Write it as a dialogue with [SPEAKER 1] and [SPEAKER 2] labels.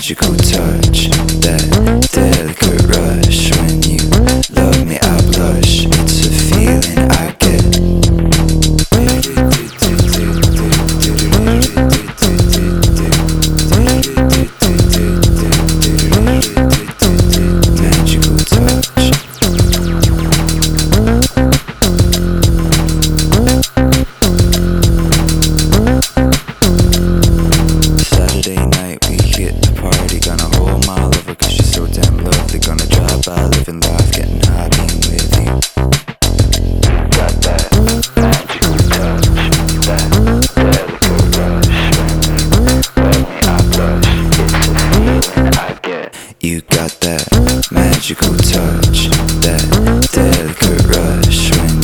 [SPEAKER 1] magical touch, that delicate rush. When you love me I blush, it's a feeling I get. Magical touch. Saturday night we hit the party, gonna hold my lover cause she's so damn lovely. Gonna drive by, living life, getting high, being with you. Got that magical touch, that delicate rush. When me I blush, it's a feeling I get. You got that magical touch, that delicate rush. When